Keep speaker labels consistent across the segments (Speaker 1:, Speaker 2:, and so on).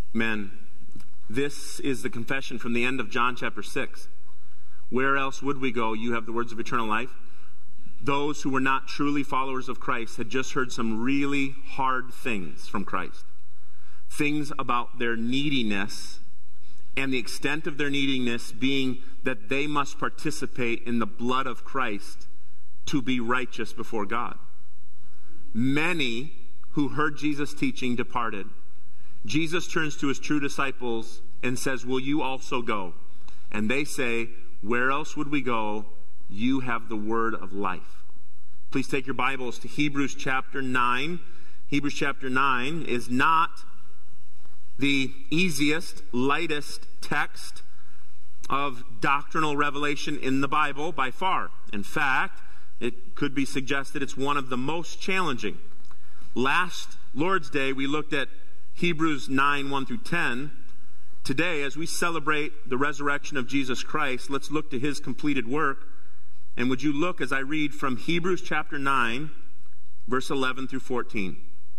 Speaker 1: Men, this is the confession from the end of John chapter 6. Where else would we go? You have the words of eternal life. Those who were not truly followers of Christ had just heard some really hard things from Christ. Things about their neediness, and the extent of their neediness being that they must participate in the blood of Christ to be righteous before God. Many who heard Jesus' teaching departed. Jesus turns to his true disciples and says, will you also go? And they say, where else would we go? You have the word of life. Please take your Bibles to Hebrews chapter 9. Hebrews chapter 9 is not the easiest, lightest text of doctrinal revelation in the Bible by far. In fact, it could be suggested it's one of the most challenging. Last Lord's Day, we looked at Hebrews 9, 1 through 10. Today, as we celebrate the resurrection of Jesus Christ, let's look to his completed work. And would you look as I read from Hebrews chapter 9, verse 11 through 14.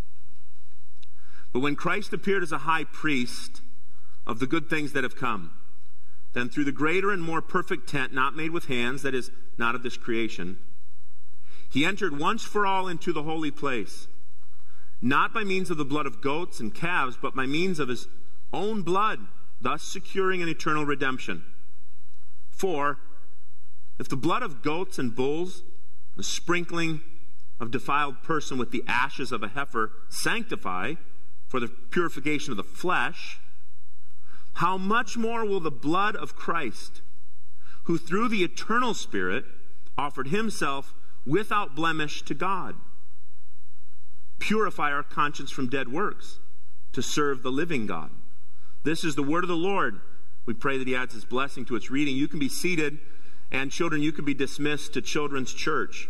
Speaker 1: But when Christ appeared as a high priest of the good things that have come, then through the greater and more perfect tent, not made with hands, that is, not of this creation, he entered once for all into the holy place, not by means of the blood of goats and calves, but by means of his own blood, thus securing an eternal redemption. For if the blood of goats and bulls, the sprinkling of defiled person with the ashes of a heifer sanctify for the purification of the flesh, how much more will the blood of Christ, who through the eternal Spirit offered himself without blemish to God, purify our conscience from dead works to serve the living God. This is the word of the Lord. We pray that he adds his blessing to its reading. You can be seated, and children, you can be dismissed to Children's Church.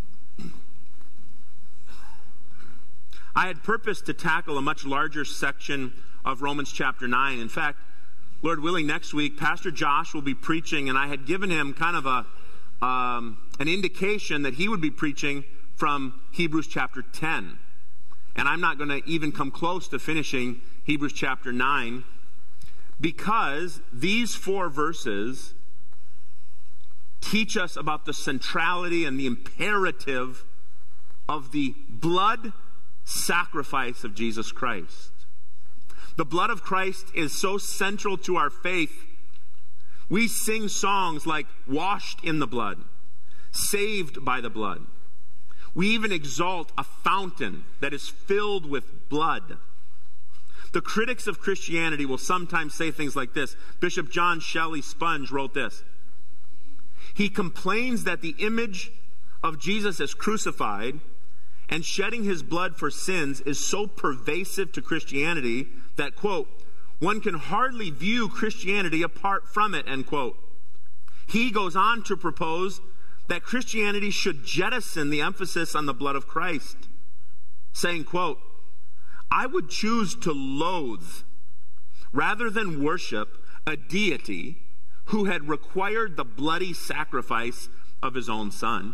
Speaker 1: I had purposed to tackle a much larger section of Romans chapter 9. In fact, Lord willing, next week, Pastor Josh will be preaching, and I had given him kind of an indication that he would be preaching from Hebrews chapter 10. And I'm not going to even come close to finishing Hebrews chapter 9, because these 4 verses teach us about the centrality and the imperative of the blood sacrifice of Jesus Christ. The blood of Christ is so central to our faith. We sing songs like washed in the blood, saved by the blood. We even exalt a fountain that is filled with blood. The critics of Christianity will sometimes say things like this. Bishop John Shelley Sponge wrote this. He complains that the image of Jesus as crucified and shedding his blood for sins is so pervasive to Christianity that, quote, one can hardly view Christianity apart from it, end quote. He goes on to propose that Christianity should jettison the emphasis on the blood of Christ, saying, quote, I would choose to loathe rather than worship a deity who had required the bloody sacrifice of his own son.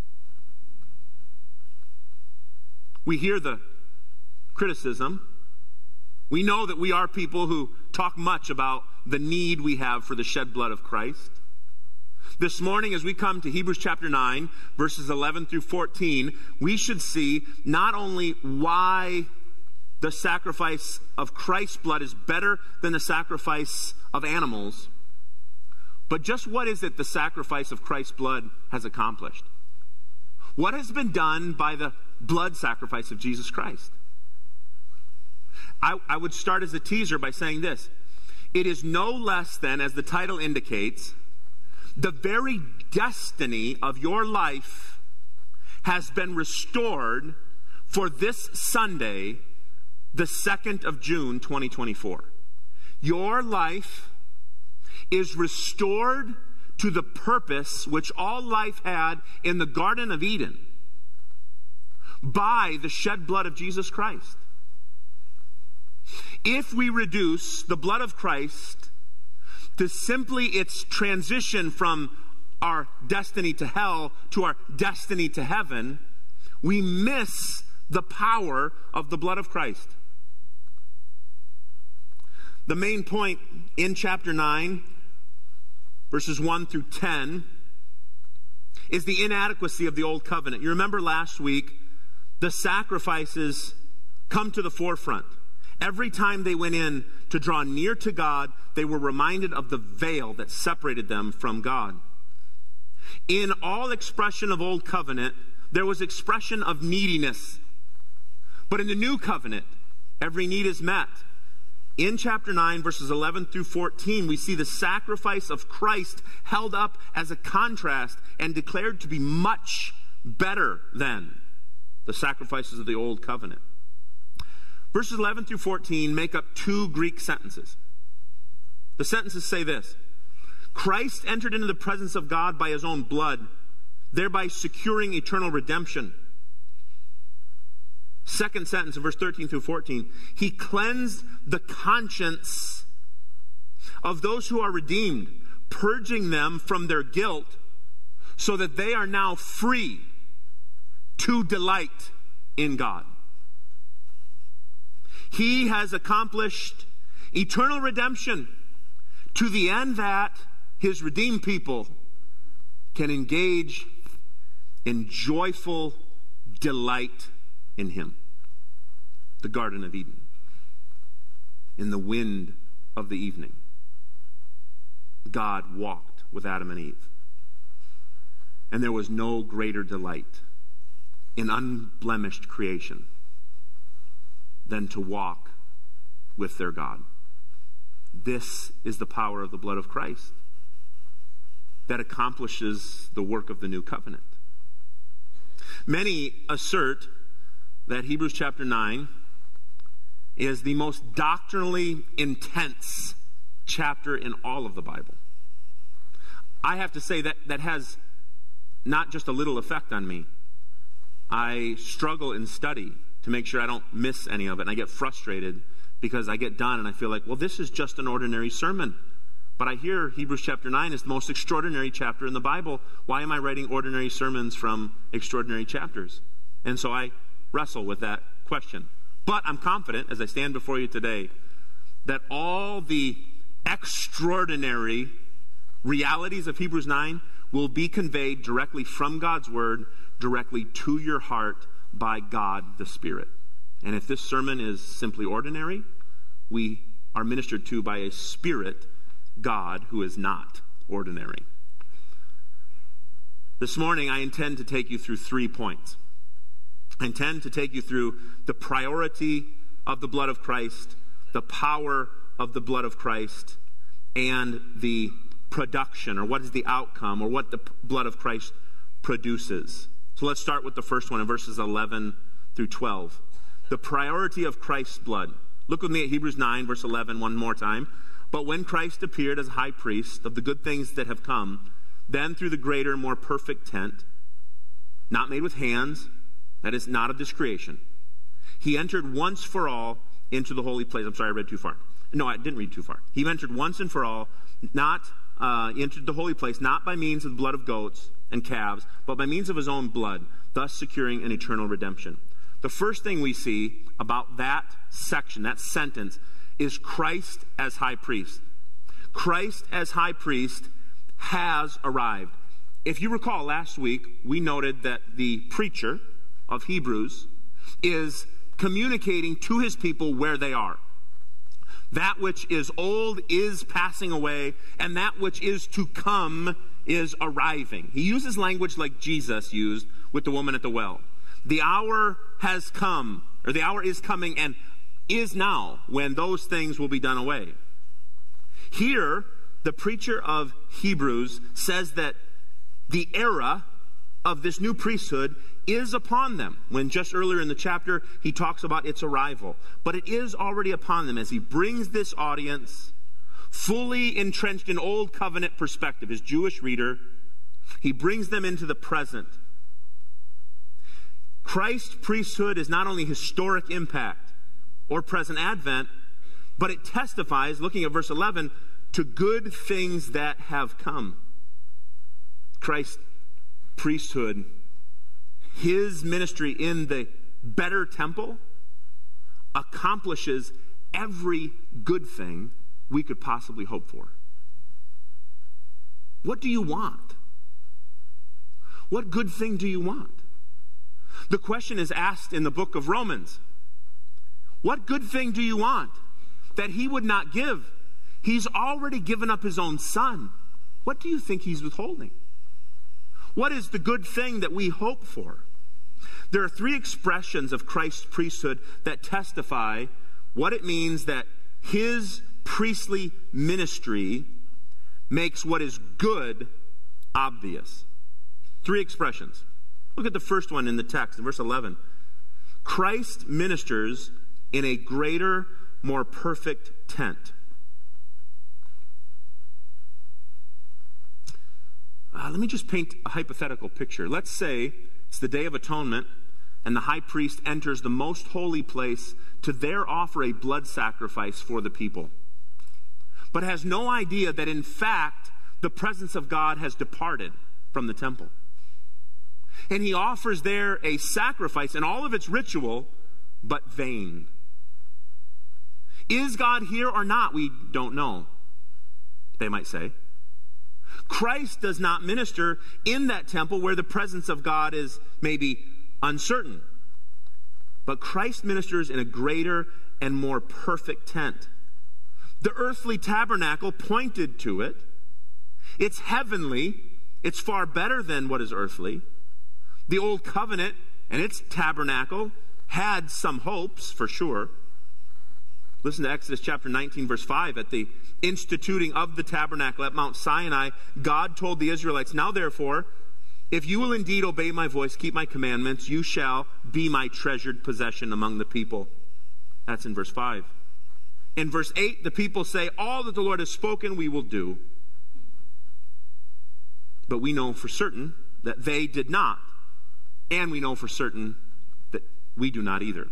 Speaker 1: We hear the criticism. We know that we are people who talk much about the need we have for the shed blood of Christ. This morning, as we come to Hebrews chapter 9, verses 11 through 14, we should see not only why the sacrifice of Christ's blood is better than the sacrifice of animals, but just what is it the sacrifice of Christ's blood has accomplished? What has been done by the blood sacrifice of Jesus Christ? I would start as a teaser by saying this. It is no less than, as the title indicates, the very destiny of your life has been restored for this Sunday, the 2nd of June, 2024. Your life is restored to the purpose which all life had in the Garden of Eden by the shed blood of Jesus Christ. If we reduce the blood of Christ to simply its transition from our destiny to hell to our destiny to heaven, we miss the power of the blood of Christ. The main point in chapter 9, verses 1 through 10, is the inadequacy of the old covenant. You remember last week, the sacrifices come to the forefront. Every time they went in to draw near to God, they were reminded of the veil that separated them from God. In all expression of old covenant, there was expression of neediness. But in the new covenant, every need is met. In chapter 9, verses 11 through 14, we see the sacrifice of Christ held up as a contrast and declared to be much better than the sacrifices of the old covenant. Verses 11 through 14 make up two Greek sentences. The sentences say this: Christ entered into the presence of God by his own blood, thereby securing eternal redemption. Second sentence in verse 13 through 14, he cleansed the conscience of those who are redeemed, purging them from their guilt, so that they are now free to delight in God. He has accomplished eternal redemption to the end that his redeemed people can engage in joyful delight in him. The Garden of Eden. In the wind of the evening, God walked with Adam and Eve. And there was no greater delight in unblemished creation than to walk with their God. This is the power of the blood of Christ that accomplishes the work of the new covenant. Many assert that Hebrews chapter 9 is the most doctrinally intense chapter in all of the Bible. I have to say that has not just a little effect on me. I struggle in study to make sure I don't miss any of it, and I get frustrated because I get done and I feel like, well, this is just an ordinary sermon. But I hear Hebrews chapter 9 is the most extraordinary chapter in the Bible. Why am I writing ordinary sermons from extraordinary chapters? And so I wrestle with that question. But I'm confident, as I stand before you today, that all the extraordinary realities of Hebrews 9 will be conveyed directly from God's Word, directly to your heart by God the Spirit. And if this sermon is simply ordinary, we are ministered to by a Spirit God who is not ordinary. This morning, I intend to take you through 3 points. I intend to take you through the priority of the blood of Christ, the power of the blood of Christ, and the production, or what is the outcome, or what the blood of Christ produces. So let's start with the first one in verses 11 through 12. The priority of Christ's blood. Look with me at Hebrews 9, verse 11, one more time. But when Christ appeared as high priest of the good things that have come, then through the greater and more perfect tent, not made with hands, that is not of this creation, he entered once for all into the holy place. I'm sorry, I read too far. No, I didn't read too far. He entered once and for all, entered the holy place, not by means of the blood of goats and calves, but by means of his own blood, thus securing an eternal redemption. The first thing we see about that section, that sentence, is Christ as high priest. Christ as high priest has arrived. If you recall, last week we noted that the preacher of Hebrews is communicating to his people where they are. That which is old is passing away, and that which is to come is arriving. He uses language like Jesus used with the woman at the well. The hour has come, or the hour is coming and is now when those things will be done away. Here, the preacher of Hebrews says that the era of this new priesthood is upon them. When just earlier in the chapter, he talks about its arrival. But it is already upon them as he brings this audience fully entrenched in Old Covenant perspective, his Jewish reader, he brings them into the present. Christ's priesthood is not only historic impact or present advent, but it testifies, looking at verse 11, to good things that have come. Christ's priesthood, his ministry in the better temple, accomplishes every good thing we could possibly hope for. What do you want? What good thing do you want? The question is asked in the book of Romans. What good thing do you want that he would not give? He's already given up his own son. What do you think he's withholding? What is the good thing that we hope for? There are three expressions of Christ's priesthood that testify what it means that his priestly ministry makes what is good obvious. Three expressions. Look at the first one in the text, in verse 11. Christ ministers in a greater, more perfect tent. Let me just paint a hypothetical picture. Let's say it's the Day of Atonement, and the high priest enters the most holy place to there offer a blood sacrifice for the people, but has no idea that in fact the presence of God has departed from the temple. And he offers there a sacrifice in all of its ritual, but vain. Is God here or not? We don't know, they might say. Christ does not minister in that temple where the presence of God is maybe uncertain. But Christ ministers in a greater and more perfect tent. The earthly tabernacle pointed to it. It's heavenly. It's far better than what is earthly. The old covenant and its tabernacle had some hopes, for sure. Listen to Exodus chapter 19, verse 5. At the instituting of the tabernacle at Mount Sinai, God told the Israelites, "Now therefore, if you will indeed obey my voice, keep my commandments, you shall be my treasured possession among the people." That's in verse 5. In verse 8, the people say, "All that the Lord has spoken, we will do." But we know for certain that they did not. And we know for certain that we do not either.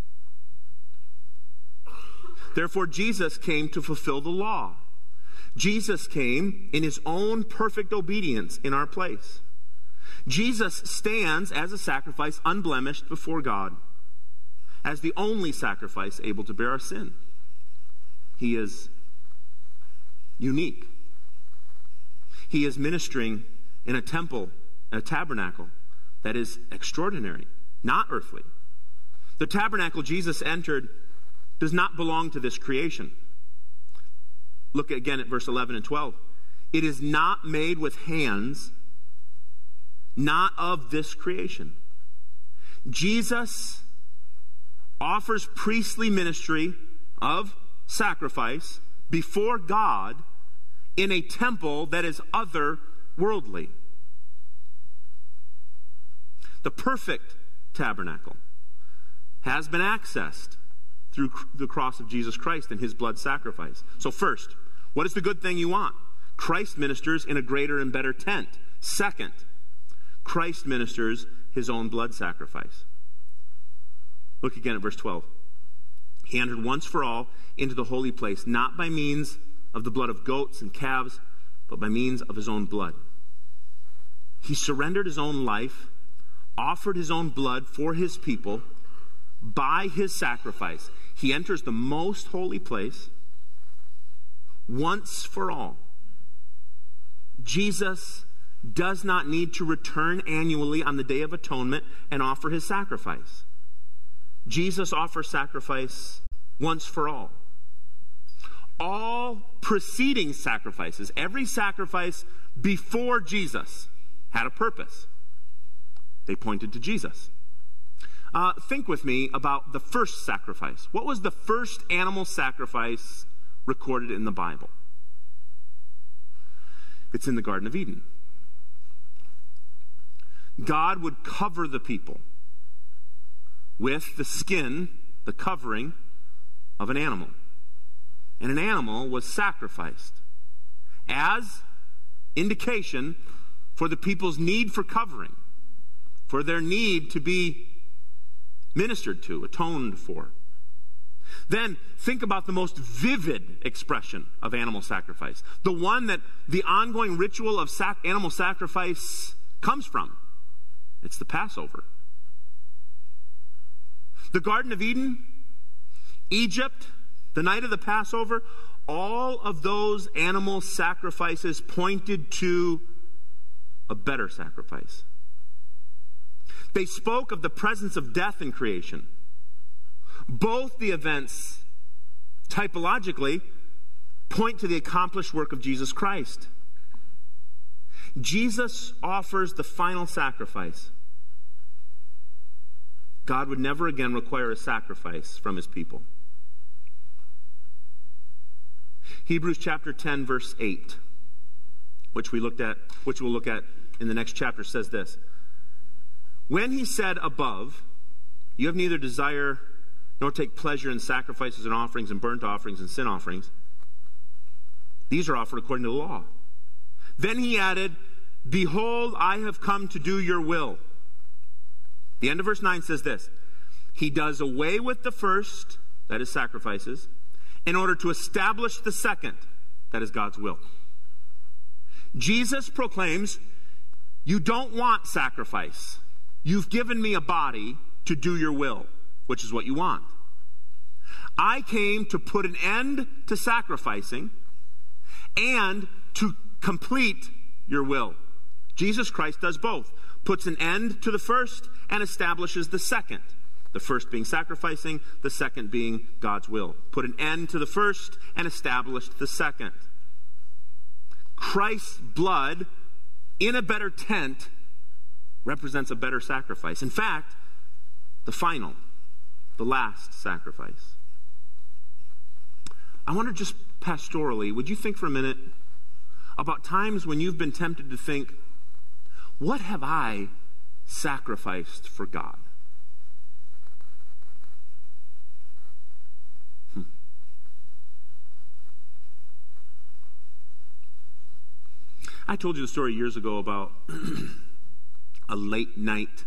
Speaker 1: Therefore, Jesus came to fulfill the law. Jesus came in his own perfect obedience in our place. Jesus stands as a sacrifice unblemished before God, as the only sacrifice able to bear our sin. He is unique. He is ministering in a temple, a tabernacle that is extraordinary, not earthly. The tabernacle Jesus entered does not belong to this creation. Look again at verse 11 and 12. It is not made with hands, not of this creation. Jesus offers priestly ministry of sacrifice before God in a temple that is otherworldly. The perfect tabernacle has been accessed through the cross of Jesus Christ and his blood sacrifice. So first, what is the good thing you want? Christ ministers in a greater and better tent. Second, Christ ministers his own blood sacrifice. Look again at verse 12. He entered once for all into the holy place, not by means of the blood of goats and calves, but by means of his own blood. He surrendered his own life, offered his own blood for his people. By his sacrifice, he enters the most holy place once for all. Jesus does not need to return annually on the Day of Atonement and offer his sacrifice. Jesus offers sacrifice once for all. All preceding sacrifices, every sacrifice before Jesus, had a purpose. They pointed to Jesus. Think with me about the first sacrifice. What was the first animal sacrifice recorded in the Bible? It's in the Garden of Eden. God would cover the people with the skin, the covering of an animal. And an animal was sacrificed as indication for the people's need for covering, for their need to be ministered to, atoned for. Then think about the most vivid expression of animal sacrifice, the one that the ongoing ritual of animal sacrifice comes from. It's the Passover. The Garden of Eden, Egypt, the night of the Passover, all of those animal sacrifices pointed to a better sacrifice. They spoke of the presence of death in creation. Both the events, typologically, point to the accomplished work of Jesus Christ. Jesus offers the final sacrifice. God would never again require a sacrifice from his people. Hebrews chapter 10, verse 8, which we'll look at in the next chapter, says this. When he said above, you have neither desire nor take pleasure in sacrifices and offerings and burnt offerings and sin offerings. These are offered according to the law. Then he added, behold, I have come to do your will. The end of verse 9 says this. He does away with the first, that is sacrifices, in order to establish the second, that is God's will. Jesus proclaims, you don't want sacrifice. You've given me a body to do your will, which is what you want. I came to put an end to sacrificing and to complete your will. Jesus Christ does both. Puts an end to the first and establishes the second. The first being sacrificing, the second being God's will. Put an end to the first and established the second. Christ's blood in a better tent represents a better sacrifice. In fact, the last sacrifice. I wonder, just pastorally, would you think for a minute about times when you've been tempted to think, what have I sacrificed for God? I told you the story years ago about a late night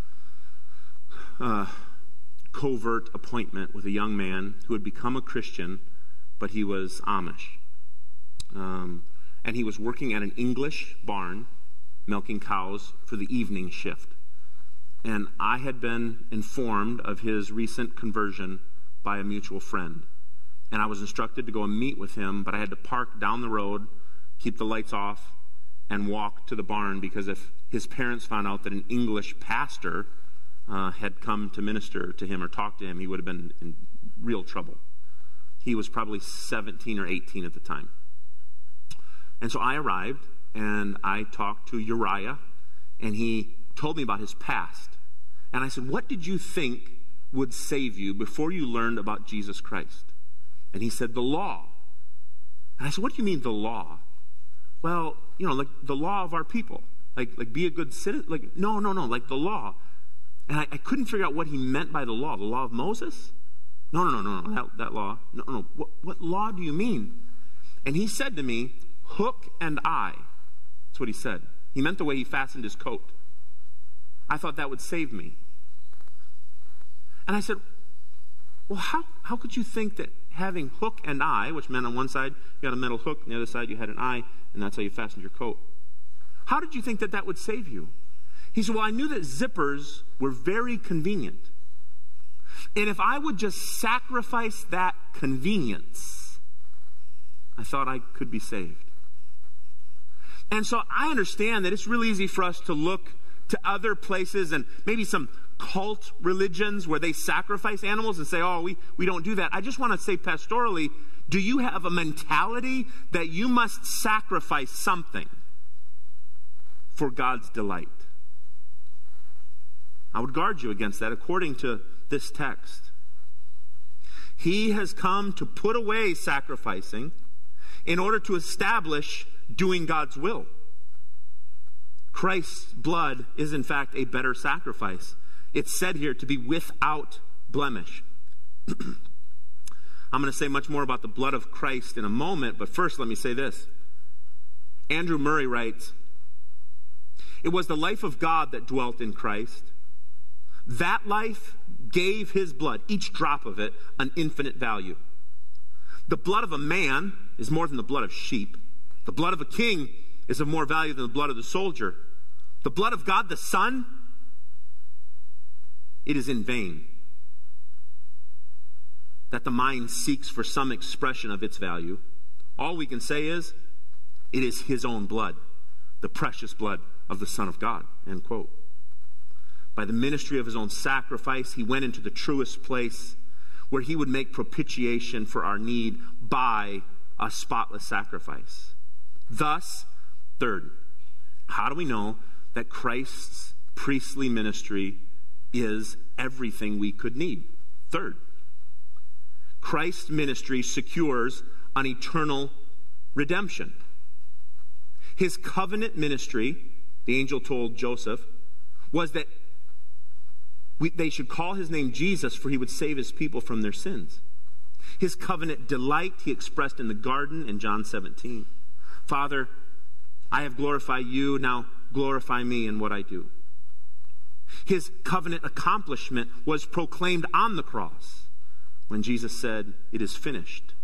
Speaker 1: covert appointment with a young man who had become a Christian, but he was Amish. And he was working at an English barn, milking cows for the evening shift. And I had been informed of his recent conversion by a mutual friend. And I was instructed to go and meet with him, but I had to park down the road, keep the lights off, and walk to the barn, because if his parents found out that an English pastor had come to minister to him or talk to him, he would have been in real trouble. He was probably 17 or 18 at the time. And so I arrived, and I talked to Uriah, and he told me about his past. And I said, what did you think would save you before you learned about Jesus Christ? And he said, the law. And I said, what do you mean the law? Well, like the law of our people. Like be a good citizen. Like, no, like the law. And I couldn't figure out what he meant by the law. The law of Moses? No, that law. No. What law do you mean? And he said to me, hook and eye. That's what he said. He meant the way he fastened his coat. I thought that would save me. And I said, well, how could you think that having hook and eye, which meant on one side you had a metal hook, on the other side you had an eye, and that's how you fastened your coat. How did you think that would save you? He said, well, I knew that zippers were very convenient. And if I would just sacrifice that convenience, I thought I could be saved. And so I understand that it's really easy for us to look to other places and maybe some cult religions where they sacrifice animals and say, oh, we don't do that. I just want to say pastorally, do you have a mentality that you must sacrifice something for God's delight? I would guard you against that according to this text. He has come to put away sacrificing in order to establish doing God's will. Christ's blood is in fact a better sacrifice. It's said here to be without blemish. I'm going to say much more about the blood of Christ in a moment, but first let me say this. Andrew Murray writes, it was the life of God that dwelt in Christ. That life gave his blood, each drop of it, an infinite value. The blood of a man is more than the blood of sheep. The blood of a king is of more value than the blood of the soldier. The blood of God the Son, it is in vain that the mind seeks for some expression of its value. All we can say is, it is his own blood, the precious blood of the Son of God, end quote. By the ministry of his own sacrifice, he went into the truest place where he would make propitiation for our need by a spotless sacrifice. Thus, third, how do we know that Christ's priestly ministry is everything we could need? Third, Christ's ministry secures an eternal redemption. His covenant ministry, the angel told Joseph, was that they should call his name Jesus, for he would save his people from their sins. His covenant delight he expressed in the garden in John 17. Father, I have glorified you, now glorify me in what I do. His covenant accomplishment was proclaimed on the cross when Jesus said, it is finished.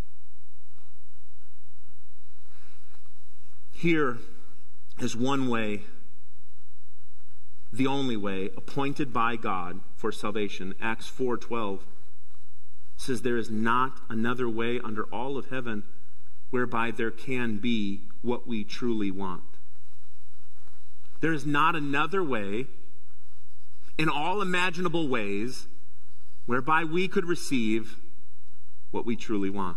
Speaker 1: Here is one way, the only way, appointed by God for salvation. Acts 4:12 says, there is not another way under all of heaven whereby there can be what we truly want. There is not another way in all imaginable ways whereby we could receive what we truly want.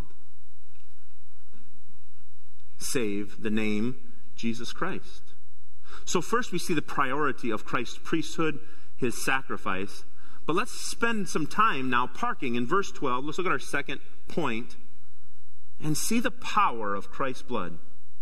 Speaker 1: Save the name Jesus Christ. So first we see the priority of Christ's priesthood, his sacrifice. But let's spend some time now parking in verse 12. Let's look at our second point and see the power of Christ's blood.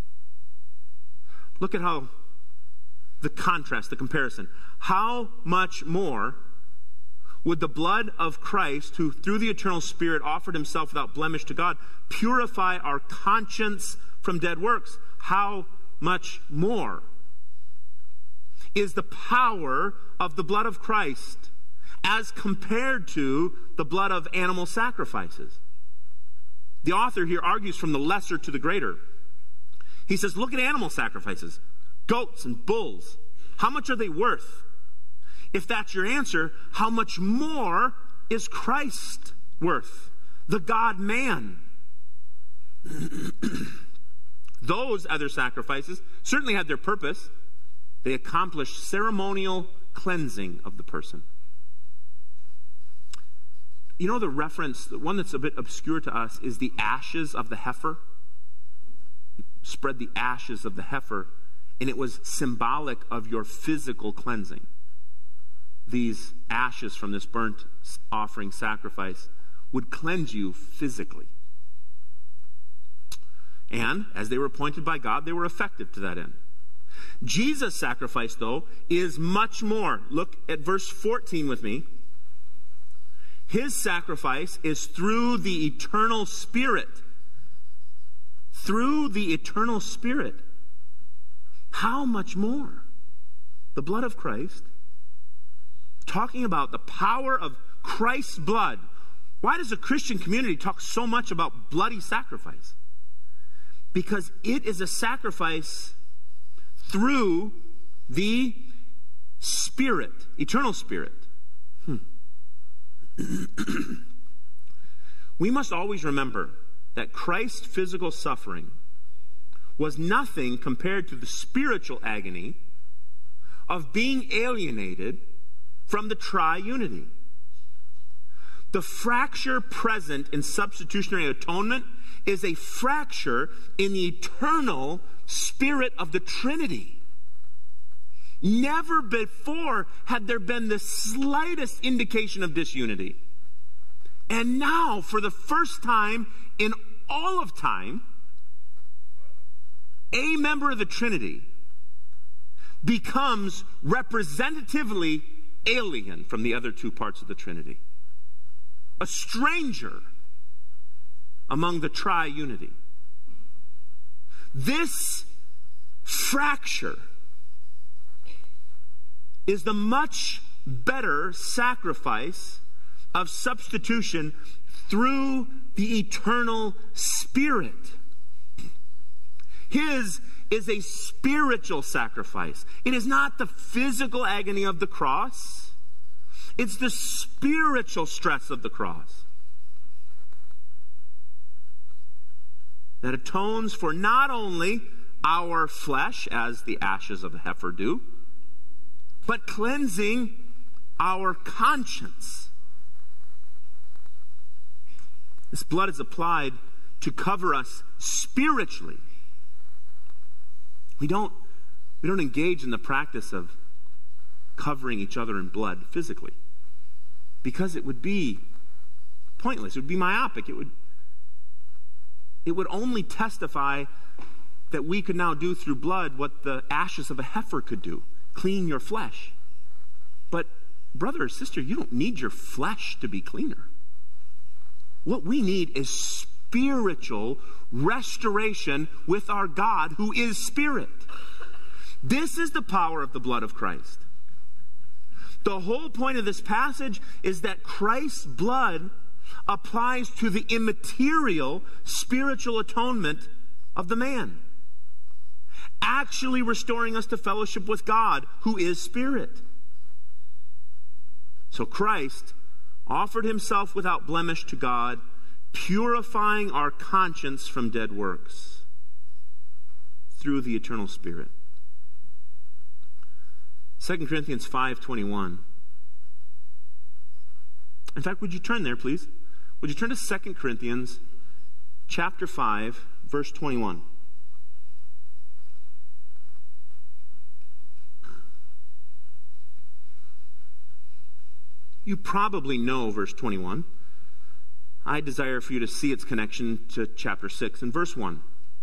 Speaker 1: Look at how the contrast, the comparison. How much more would the blood of Christ, who through the eternal Spirit offered himself without blemish to God, purify our conscience from dead works? How much more is the power of the blood of Christ as compared to the blood of animal sacrifices? The author here argues from the lesser to the greater. He says, look at animal sacrifices, goats and bulls. How much are they worth? If that's your answer, how much more is Christ worth, the God-man? Those other sacrifices certainly had their purpose. They accomplished ceremonial cleansing of the person. You know, the reference, the one that's a bit obscure to us, is the ashes of the heifer. You spread the ashes of the heifer, and it was symbolic of your physical cleansing. These ashes from this burnt offering sacrifice would cleanse you physically. And as they were appointed by God, they were effective to that end. Jesus' sacrifice, though, is much more. Look at verse 14 with me. His sacrifice is through the eternal Spirit. Through the eternal Spirit. How much more? The blood of Christ, talking about the power of Christ's blood. Why does the Christian community talk so much about bloody sacrifice? Because it is a sacrifice through the Spirit, eternal Spirit. We must always remember that Christ's physical suffering was nothing compared to the spiritual agony of being alienated from the triunity. The fracture present in substitutionary atonement is a fracture in the eternal Spirit of the Trinity. Never before had there been the slightest indication of disunity. And now, for the first time in all of time, a member of the Trinity becomes representatively alien from the other two parts of the Trinity. A stranger among the triunity. This fracture is the much better sacrifice of substitution through the eternal Spirit. His is a spiritual sacrifice. It is not the physical agony of the cross. It's the spiritual stress of the cross. that atones for not only our flesh, as the ashes of a heifer do, but cleansing our conscience. This blood is applied to cover us spiritually. We don't engage in the practice of covering each other in blood physically, because it would be pointless. It would be myopic. It would only testify that we could now do through blood what the ashes of a heifer could do, clean your flesh. But brother or sister, you don't need your flesh to be cleaner. What we need is spiritual restoration with our God who is spirit. This is the power of the blood of Christ. The whole point of this passage is that Christ's blood applies to the immaterial spiritual atonement of the man, actually restoring us to fellowship with God, who is spirit. So Christ offered himself without blemish to God, purifying our conscience from dead works through the eternal Spirit. 2 Corinthians 5:21. In fact, would you turn there, please? Would you turn to 2 Corinthians chapter 5, verse 21. You probably know verse 21. I desire for you to see its connection to chapter 6 and verse 1.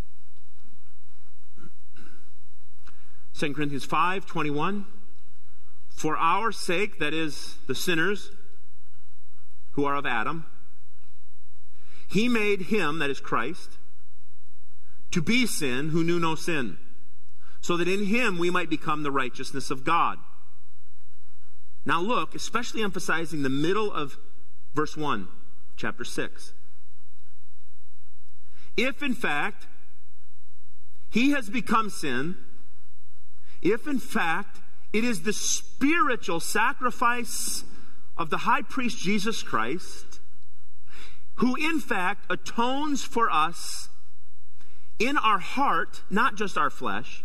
Speaker 1: 2 Corinthians 5:21. For our sake, that is, the sinners who are of Adam, he made him, that is Christ, to be sin who knew no sin, so that in him we might become the righteousness of God. Now look, especially emphasizing the middle of verse 1, chapter 6. If in fact he has become sin, if in fact it is the spiritual sacrifice of the high priest Jesus Christ, who in fact atones for us in our heart, not just our flesh,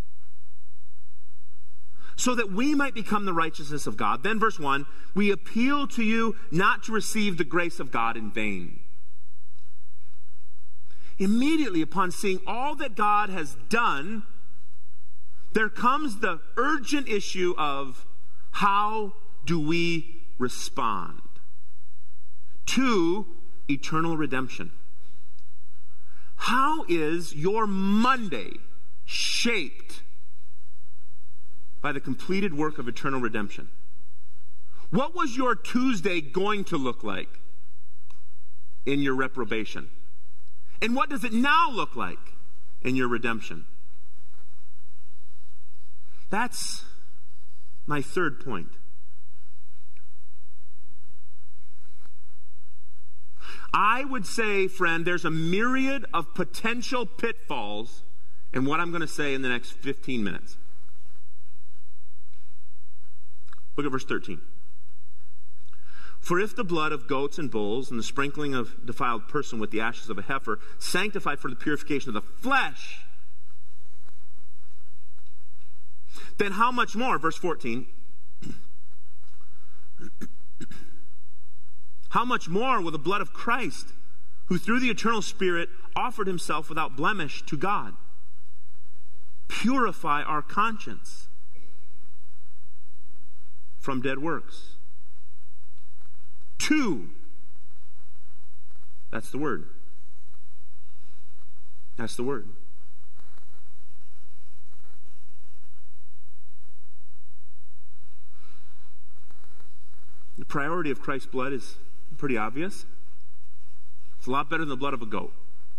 Speaker 1: so that we might become the righteousness of God. Then verse 1, we appeal to you not to receive the grace of God in vain. Immediately upon seeing all that God has done, there comes the urgent issue of how do we respond to eternal redemption? How is your Monday shaped by the completed work of eternal redemption? What was your Tuesday going to look like in your reprobation? And what does it now look like in your redemption? That's my third point. I would say, friend, there's a myriad of potential pitfalls in what I'm going to say in the next 15 minutes. Look at verse 13. For if the blood of goats and bulls and the sprinkling of defiled person with the ashes of a heifer sanctify for the purification of the flesh, then how much more, verse 14, how much more will the blood of Christ, who through the eternal Spirit offered himself without blemish to God, purify our conscience from dead works? 2. That's the word. That's the word. The priority of Christ's blood is pretty obvious. It's a lot better than the blood of a goat.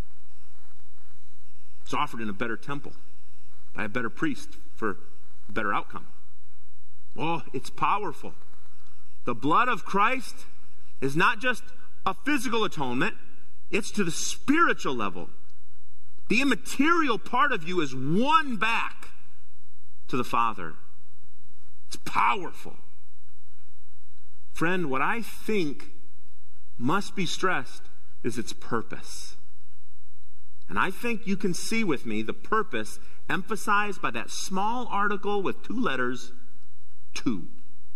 Speaker 1: It's offered in a better temple by a better priest for a better outcome. Oh, it's powerful. The blood of Christ is not just a physical atonement, it's to the spiritual level. The immaterial part of you is won back to the Father. It's powerful. Friend, what I think must be stressed is its purpose. And I think you can see with me the purpose emphasized by that small article with 2 letters, to.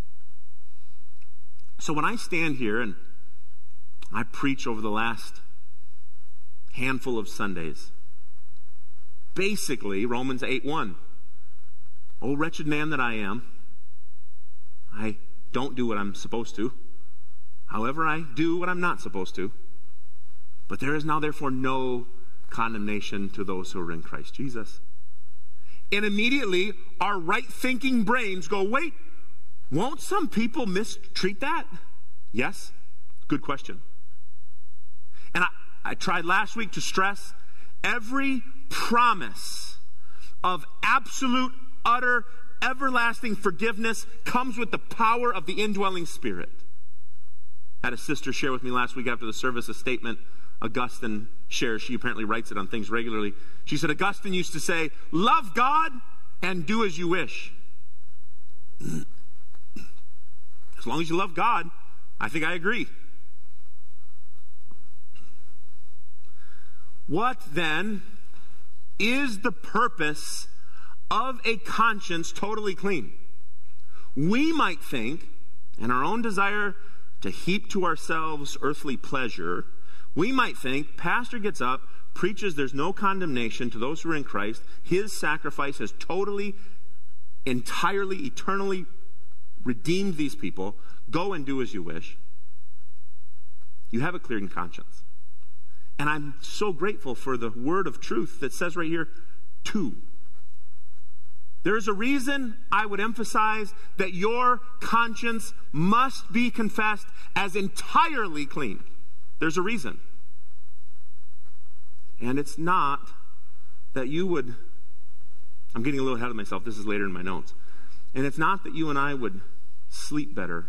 Speaker 1: So when I stand here and I preach over the last handful of Sundays, basically Romans 8:1. Oh, wretched man that I am, I don't do what I'm supposed to. However, I do what I'm not supposed to. But there is now therefore no condemnation to those who are in Christ Jesus. And immediately our right-thinking brains go, wait, won't some people mistreat that? Yes, good question. And I tried last week to stress every promise of absolute, utter, everlasting forgiveness comes with the power of the indwelling Spirit. I had a sister share with me last week after the service a statement Augustine shares. She apparently writes it on things regularly. She said, Augustine used to say, love God and do as you wish. As long as you love God, I think I agree. What then is the purpose of a conscience totally clean? We might think, in our own desire to heap to ourselves earthly pleasure, we might think, pastor gets up, preaches there's no condemnation to those who are in Christ, his sacrifice has totally, entirely, eternally redeemed these people, go and do as you wish. You have a clear conscience. And I'm so grateful for the word of truth that says right here, to. There's a reason I would emphasize that your conscience must be confessed as entirely clean. There's a reason. And it's not that you would, I'm getting a little ahead of myself, this is later in my notes. And it's not that you and I would sleep better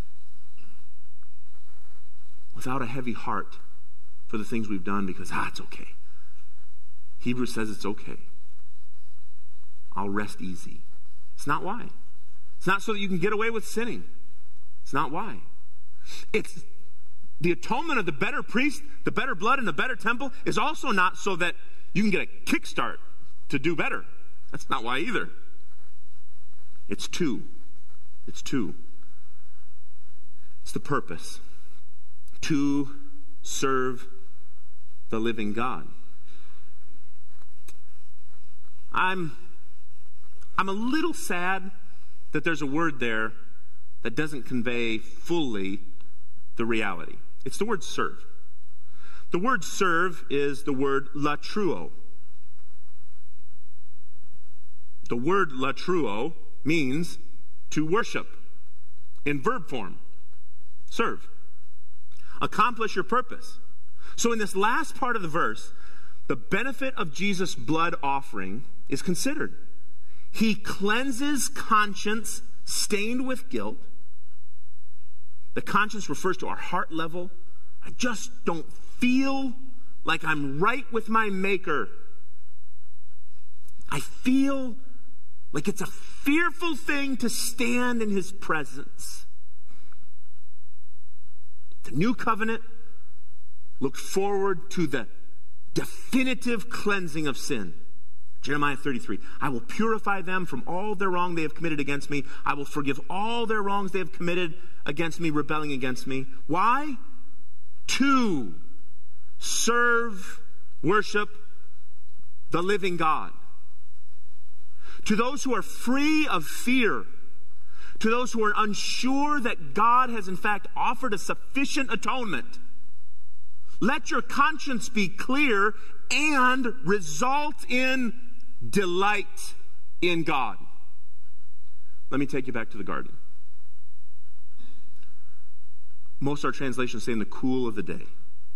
Speaker 1: without a heavy heart for the things we've done because, it's okay. Hebrews says it's okay. I'll rest easy. It's not why. It's not so that you can get away with sinning. It's not why. It's the atonement of the better priest, the better blood, and the better temple is also not so that you can get a kickstart to do better. That's not why either. It's to. It's to. It's the purpose. To serve the living God. I'm a little sad that there's a word there that doesn't convey fully the reality. It's the word serve. The word serve is the word latruo. The word latruo means to worship in verb form. Serve. Accomplish your purpose. So in this last part of the verse, the benefit of Jesus' blood offering is considered. He cleanses conscience stained with guilt. The conscience refers to our heart level. I just don't feel like I'm right with my Maker. I feel like it's a fearful thing to stand in His presence. The new covenant looked forward to the definitive cleansing of sin. Jeremiah 33, I will purify them from all their wrong they have committed against me. I will forgive all their wrongs they have committed against me, rebelling against me. Why? To serve, worship the living God. To those who are free of fear, to those who are unsure that God has in fact offered a sufficient atonement, let your conscience be clear and result in delight in God. Let me take you back to the garden. Most of our translations say in the cool of the day.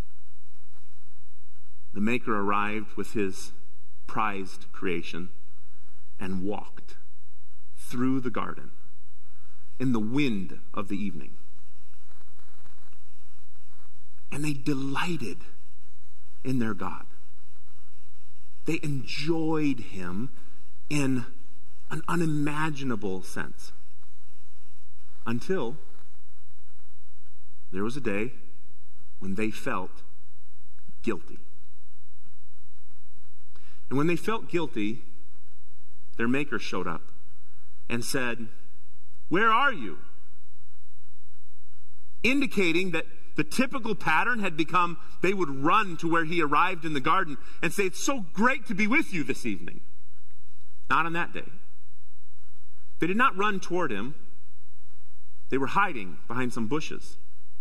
Speaker 1: The Maker arrived with His prized creation and walked through the garden in the wind of the evening. And they delighted in their God. They enjoyed Him in an unimaginable sense. Until there was a day when they felt guilty. And when they felt guilty, their maker showed up and said, "Where are you?" Indicating that the typical pattern had become they would run to where he arrived in the garden and say, "It's so great to be with you this evening." Not on that day. They did not run toward him. They were hiding behind some bushes.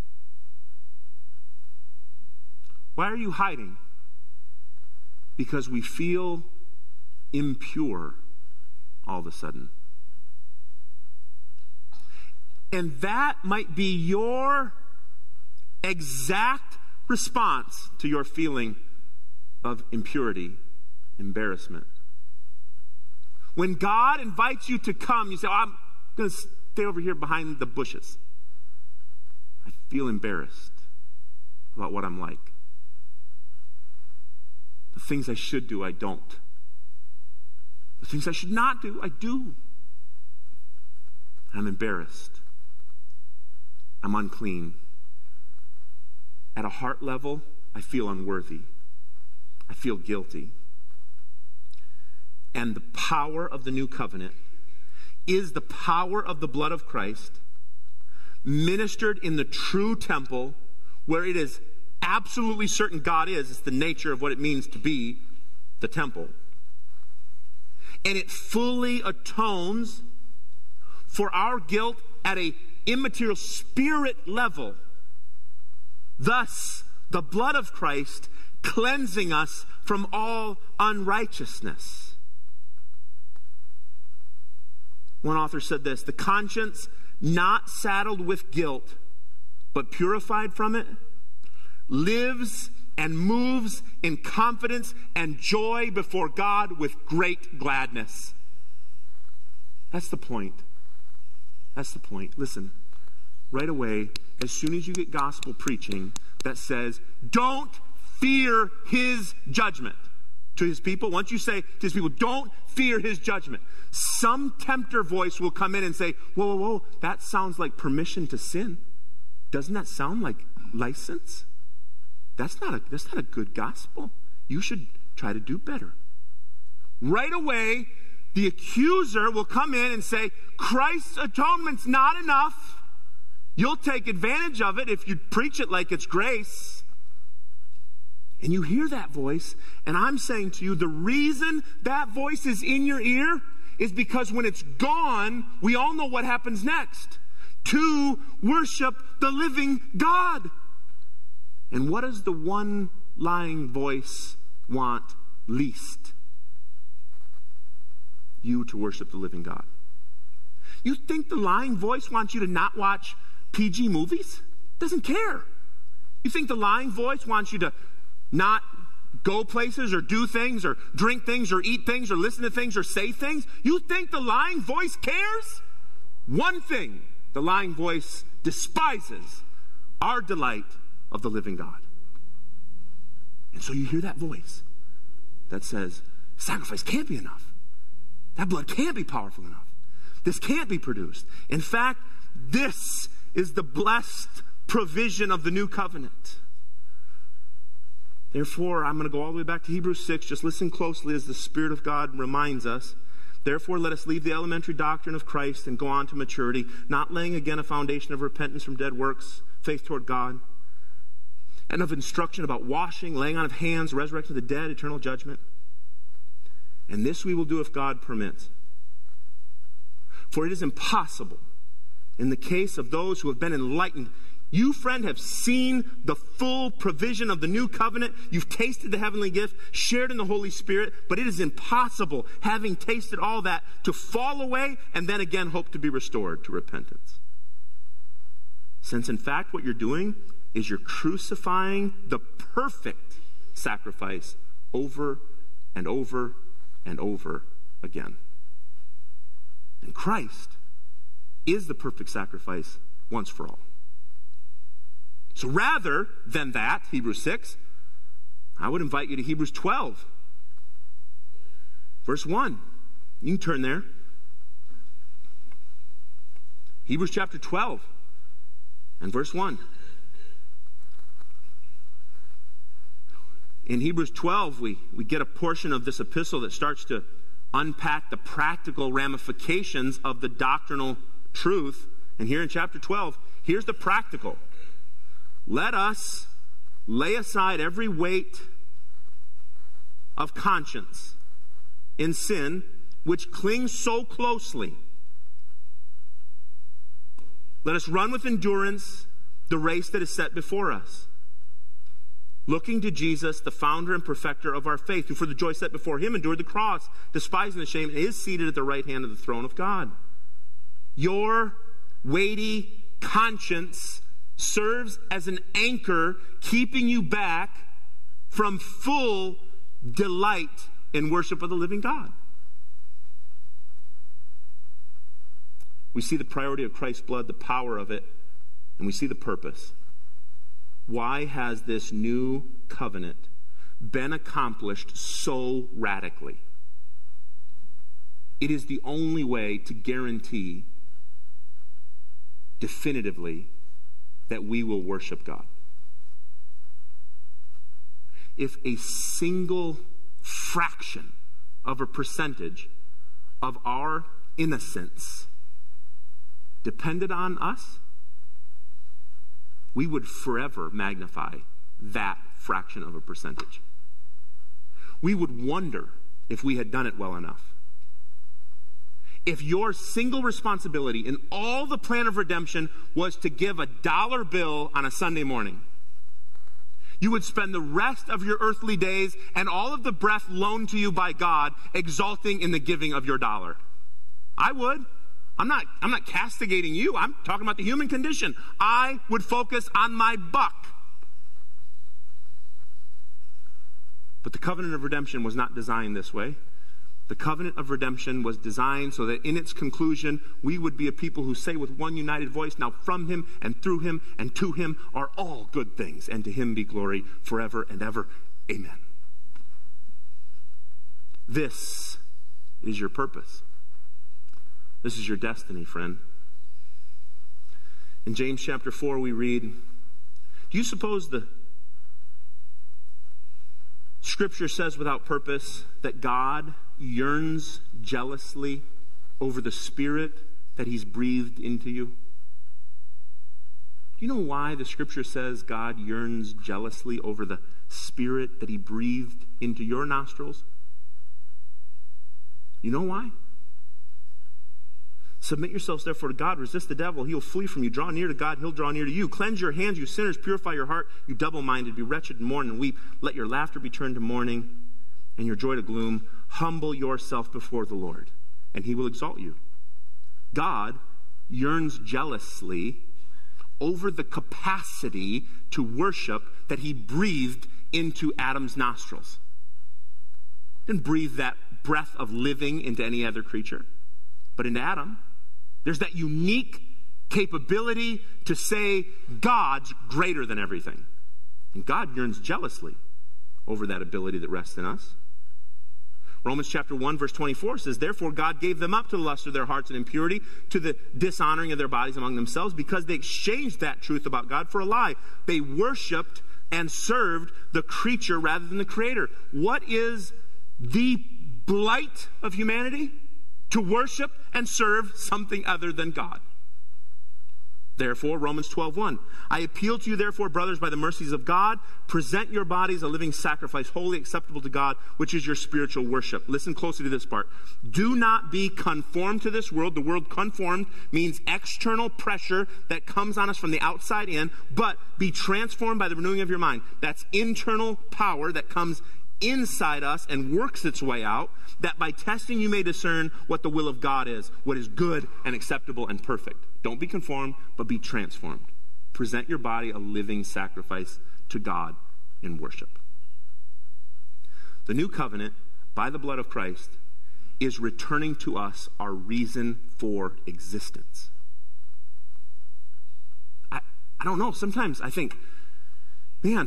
Speaker 1: Why are you hiding? Because we feel impure all of a sudden. And that might be your exact response to your feeling of impurity, embarrassment. When God invites you to come, you say, "I'm going to stay over here behind the bushes. I feel embarrassed about what I'm like. The things I should do, I don't. The things I should not do, I do. I'm embarrassed. I'm unclean. At a heart level, I feel unworthy. I feel guilty." And the power of the new covenant is the power of the blood of Christ ministered in the true temple where it is absolutely certain God is. It's the nature of what it means to be the temple. And it fully atones for our guilt at a immaterial spirit level. Thus, the blood of Christ cleansing us from all unrighteousness. One author said this: "The conscience not saddled with guilt, but purified from it, lives and moves in confidence and joy before God with great gladness." That's the point. That's the point. Listen, right away, as soon as you get gospel preaching that says, "Don't fear his judgment," to his people, once you say to his people, "Don't fear his judgment," some tempter voice will come in and say, whoa, that sounds like permission to sin. Doesn't that sound like license? That's not a good gospel. You should try to do better. Right away, the accuser will come in and say, Christ's atonement's not enough. You'll take advantage of it if you preach it like it's grace. And you hear that voice, and I'm saying to you, the reason that voice is in your ear is because when it's gone, we all know what happens next. To worship the living God. And what does the one lying voice want least? You to worship the living God. You think the lying voice wants you to not watch PG movies? Doesn't care. You think the lying voice wants you to not go places or do things or drink things or eat things or listen to things or say things? You think the lying voice cares? One thing, the lying voice despises: our delight of the living God. And so you hear that voice that says, sacrifice can't be enough. That blood can't be powerful enough. This can't be produced. In fact, this is the blessed provision of the new covenant. Therefore, I'm going to go all the way back to Hebrews 6. Just listen closely as the Spirit of God reminds us. Therefore, let us leave the elementary doctrine of Christ and go on to maturity, not laying again a foundation of repentance from dead works, faith toward God, and of instruction about washing, laying on of hands, resurrection of the dead, eternal judgment. And this we will do if God permits. For it is impossible, in the case of those who have been enlightened. You, friend, have seen the full provision of the new covenant. You've tasted the heavenly gift, shared in the Holy Spirit, but it is impossible, having tasted all that, to fall away and then again hope to be restored to repentance. Since, in fact, what you're doing is you're crucifying the perfect sacrifice over and over and over again. And Christ is the perfect sacrifice once for all. So rather than that, Hebrews 6, I would invite you to Hebrews 12, verse 1. You can turn there. Hebrews chapter 12 and verse 1. In Hebrews 12, we get a portion of this epistle that starts to unpack the practical ramifications of the doctrinal truth. And here in chapter 12, here's the practical. Let us lay aside every weight of conscience in sin, which clings so closely. Let us run with endurance the race that is set before us, looking to Jesus, the founder and perfecter of our faith, who for the joy set before him endured the cross, despising the shame, and is seated at the right hand of the throne of God. Your weighty conscience serves as an anchor, keeping you back from full delight in worship of the living God. We see the priority of Christ's blood, the power of it, and we see the purpose. Why has this new covenant been accomplished so radically? It is the only way to guarantee definitively that we will worship God. If a single fraction of a percentage of our innocence depended on us, we would forever magnify that fraction of a percentage. We would wonder if we had done it well enough. If your single responsibility in all the plan of redemption was to give a $1 bill on a Sunday morning, you would spend the rest of your earthly days and all of the breath loaned to you by God exulting in the giving of your $1. I would. I'm not castigating you. I'm talking about the human condition. I would focus on my buck. But the covenant of redemption was not designed this way. The covenant of redemption was designed so that in its conclusion, we would be a people who say with one united voice, now from him and through him and to him are all good things, and to him be glory forever and ever. Amen. This is your purpose. This is your destiny, friend. In James chapter 4, we read, do you suppose the Scripture says without purpose that God yearns jealously over the Spirit that he's breathed into you? Do you know why the Scripture says God yearns jealously over the Spirit that he breathed into your nostrils? You know why? Submit yourselves therefore to God. Resist the devil. He will flee from you. Draw near to God. He'll draw near to you. Cleanse your hands, you sinners. Purify your heart, you double-minded. Be wretched and mourn and weep. Let your laughter be turned to mourning and your joy to gloom. Humble yourself before the Lord, and he will exalt you. God yearns jealously over the capacity to worship that he breathed into Adam's nostrils. He didn't breathe that breath of living into any other creature, but into Adam. There's that unique capability to say God's greater than everything. And God yearns jealously over that ability that rests in us. Romans chapter 1 verse 24 says, therefore God gave them up to the lust of their hearts and impurity, to the dishonoring of their bodies among themselves, because they exchanged that truth about God for a lie. They worshiped and served the creature rather than the Creator. What is the blight of humanity? To worship and serve something other than God. Therefore, Romans 12:1, I appeal to you, therefore, brothers, by the mercies of God, present your bodies a living sacrifice, wholly acceptable to God, which is your spiritual worship. Listen closely to this part. Do not be conformed to this world. The word conformed means external pressure that comes on us from the outside in, but be transformed by the renewing of your mind. That's internal power that comes inside us and works its way out, that by testing you may discern what the will of God is, what is good and acceptable and perfect. Don't be conformed, but be transformed. Present your body a living sacrifice to God in worship. The new covenant, by the blood of Christ, is returning to us our reason for existence. I don't know, sometimes I think, man,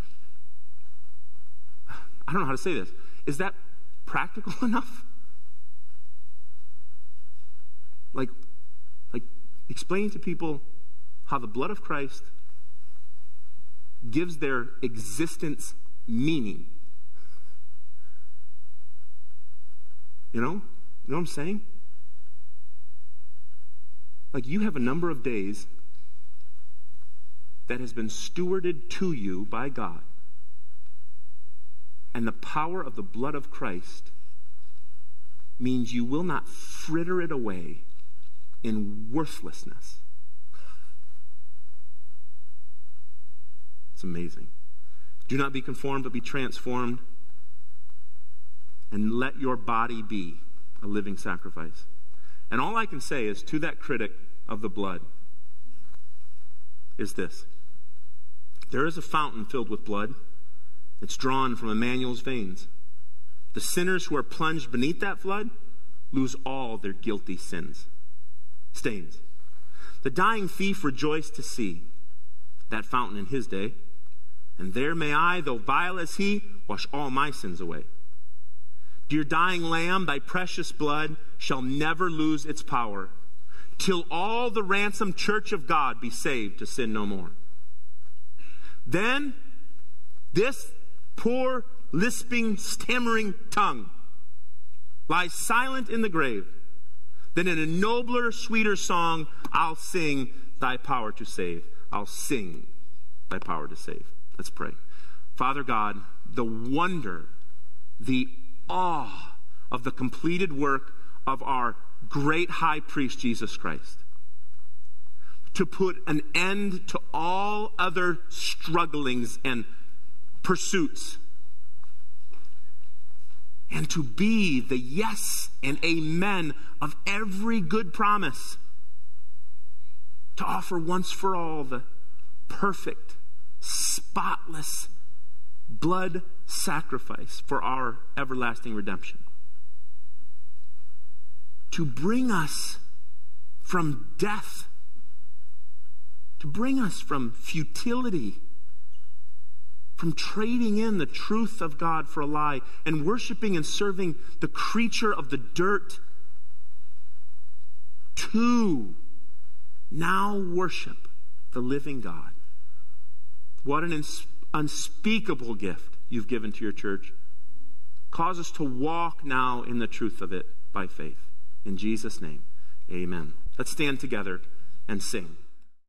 Speaker 1: I don't know how to say this. Is that practical enough? Like explaining to people how the blood of Christ gives their existence meaning. You know what I'm saying? Like, you have a number of days that has been stewarded to you by God. And the power of the blood of Christ means you will not fritter it away in worthlessness. It's amazing. Do not be conformed, but be transformed. And let your body be a living sacrifice. And all I can say is to that critic of the blood is this. There is a fountain filled with blood. It's drawn from Emmanuel's veins. The sinners who are plunged beneath that flood lose all their guilty stains. The dying thief rejoiced to see that fountain in his day. And there may I, though vile as he, wash all my sins away. Dear dying Lamb, thy precious blood shall never lose its power, till all the ransomed church of God be saved to sin no more. Then this poor, lisping, stammering tongue lies silent in the grave. Then in a nobler, sweeter song, I'll sing thy power to save. I'll sing thy power to save. Let's pray. Father God, the wonder, the awe of the completed work of our great high priest, Jesus Christ, to put an end to all other strugglings and pursuits, and to be the yes and amen of every good promise, to offer once for all the perfect, spotless blood sacrifice for our everlasting redemption. To bring us from death, to bring us from futility, from trading in the truth of God for a lie and worshiping and serving the creature of the dirt, to now worship the living God. What an unspeakable gift you've given to your church. Cause us to walk now in the truth of it by faith. In Jesus' name, amen. Let's stand together and sing.